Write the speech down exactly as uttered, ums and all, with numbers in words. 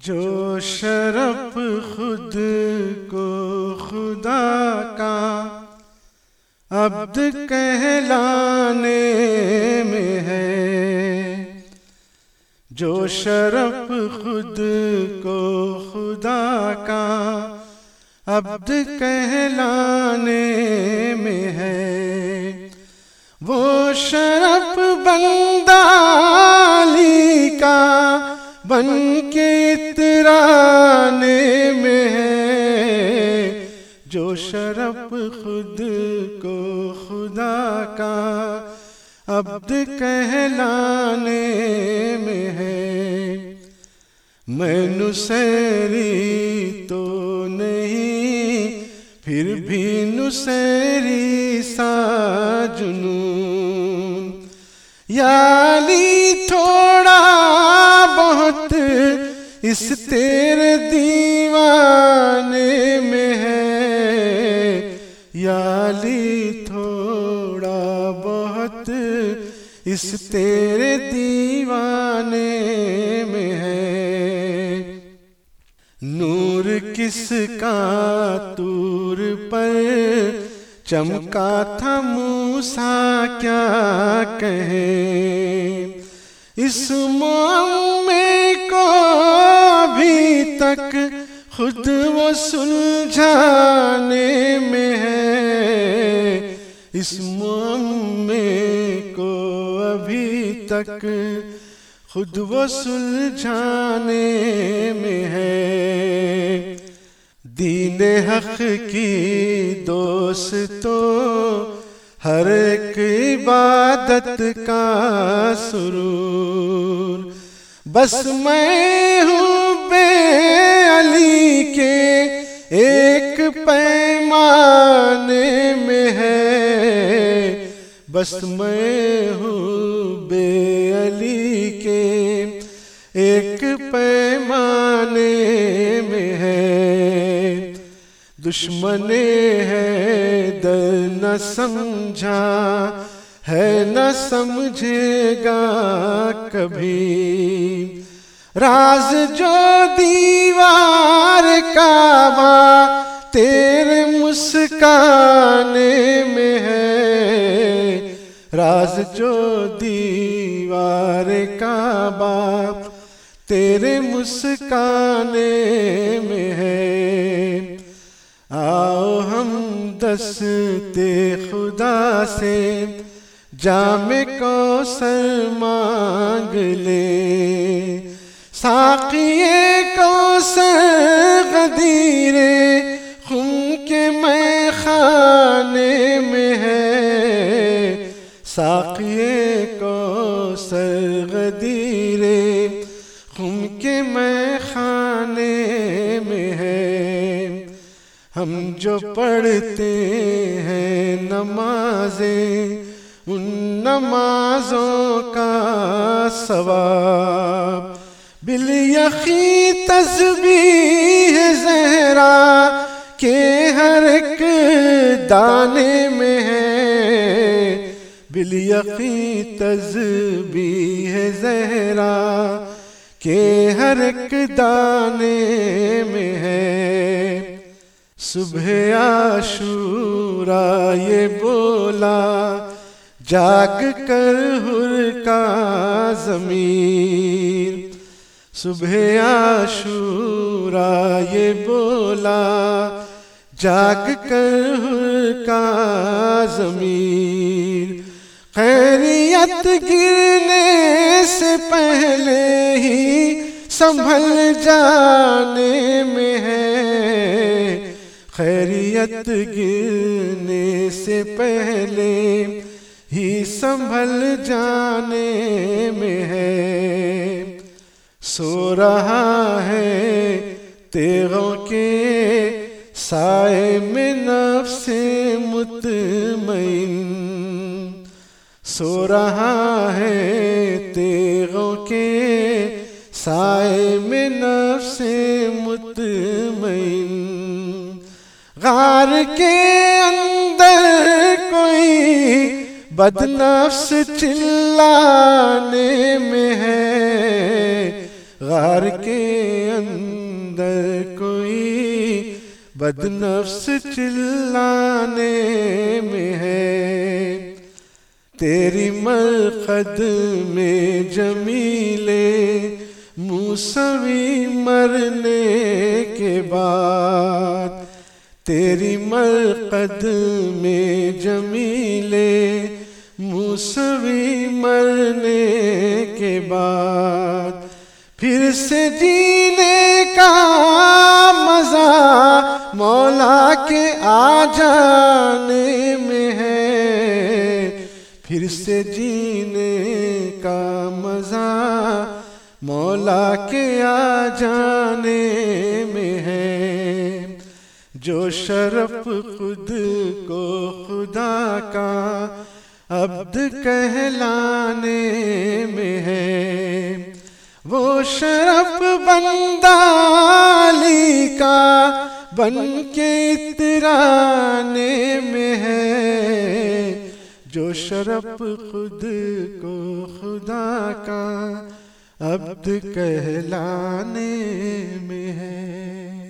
جو شرف خود کو خدا کا عبد کہلانے میں ہے، جو شرف خود کو خدا کا عبد کہلانے میں ہے، وہ شرف بندہ علی کا بن کے اترانے میں ہے، جو شرف خود کو خدا کا عبد کہلانے میں ہے۔ میں نصیری تو نہیں، پھر بھی نصیری سا جنون، یا علی تھوڑا بہت اس تیرے دیوانے میں ہے، یا علی تھوڑا بہت اس تیرے دیوانے میں ہے۔ نور کس کا طور پر چمکا تھا موسیٰ کیا کہیں، اس معمے کو ابھی تک خود وہ سلجھانے میں ہے، اس معمے کو ابھی تک خود وہ سلجھانے میں ہے۔ دین حق کی دوستو ہر ایک عبادت کا سرور، بس میں ہوں بے علی کے ایک پیمانے میں ہے، بس میں ہوں بے علی کے ایک پیمانے میں ہے۔ دشمن ہے در نہ سمجھا ہے نہ سمجھے گا کبھی، راز جو دیوار کعبہ تیرے مسکانے میں ہے، راز جو دیوار کعبہ تیرے مسکانے میں ہے۔ آؤ ہم دستے خدا سے جام کوثر مانگ لے، ساقی کوثر غدیر خم کے میں خانے میں ہے، ساقی کوثر غدیر خم کے میں خانے میں ہے۔ ہم جو پڑھتے ہیں نمازیں، ان نمازوں کا ثواب بالیقین تسبیح زہرا کے ہر ایک دانے میں ہے، بالیقین تسبیح زہرا کے ہر ایک دانے میں ہے۔ صبح عاشوراء یہ بولا جاگ کر حر کا ضمیر، صبح عاشوراء یہ بولا جاگ کر حر کا ضمیر، خیریت گرنے سے پہلے ہی سنبھل جانے میں ہے، خیریت گرنے سے پہلے ہی سنبھل جانے میں ہے۔ سو رہا ہے تیغوں کے سائے میں نفس مطمئن، سو رہا ہے تیغوں کے سائے میں نفس مطمئن، غار کے اندر کوئی بدنفس چلانے میں ہے، غار کے اندر بد نفس چلانے میں ہے، تیری مرقد میں جمیلے موسوی مرنے کے بعد، تیری مرقد میں جمیلے موسوی مرنے کے بعد، پھر سے جینے کا مزہ مولا کے آ جانے میں ہے، پھر سے جینے کا مزہ مولا کے آ جانے میں ہے، جو شرف خود کو خدا کا عبد کہلانے میں ہے، وہ شرف بندہ علی کا بن کے اترانے میں ہے، جو شرف خود کو خدا کا عبد کہلانے میں ہے۔